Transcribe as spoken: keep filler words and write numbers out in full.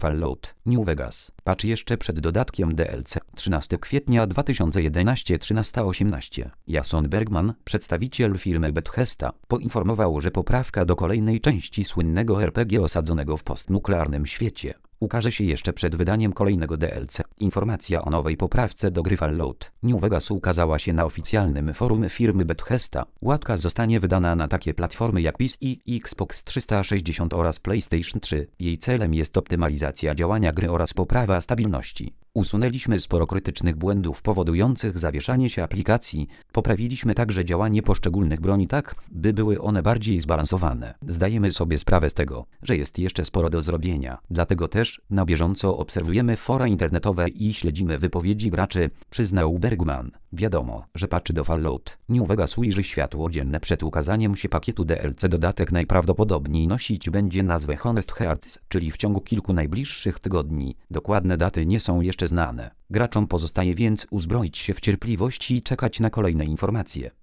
Fallout New Vegas. Patch jeszcze przed dodatkiem D L C. trzynastego kwietnia dwa tysiące jedenastego trzynaście osiemnaście. Jason Bergman, przedstawiciel firmy Bethesda, poinformował, że poprawka do kolejnej części słynnego R P G osadzonego w postnuklearnym świecie ukaże się jeszcze przed wydaniem kolejnego D L C. Informacja o nowej poprawce do gry Fallout New Vegas ukazała się na oficjalnym forum firmy Bethesda. Łatka zostanie wydana na takie platformy jak P C, Xbox trzysta sześćdziesiąt oraz PlayStation trzy. Jej celem jest optymalizacja działania gry oraz poprawa stabilności. Usunęliśmy sporo krytycznych błędów powodujących zawieszanie się aplikacji. Poprawiliśmy także działanie poszczególnych broni tak, by były one bardziej zbalansowane. Zdajemy sobie sprawę z tego, że jest jeszcze sporo do zrobienia. Dlatego też na bieżąco obserwujemy fora internetowe i śledzimy wypowiedzi graczy, przyznał Bergman. Wiadomo, że patch do Fallout New Vegas ujrzy światło dzienne przed ukazaniem się pakietu D L C. Dodatek najprawdopodobniej nosić będzie nazwę Honest Hearts, czyli w ciągu kilku najbliższych tygodni. Dokładne daty nie są jeszcze znane. Graczom pozostaje więc uzbroić się w cierpliwość i czekać na kolejne informacje.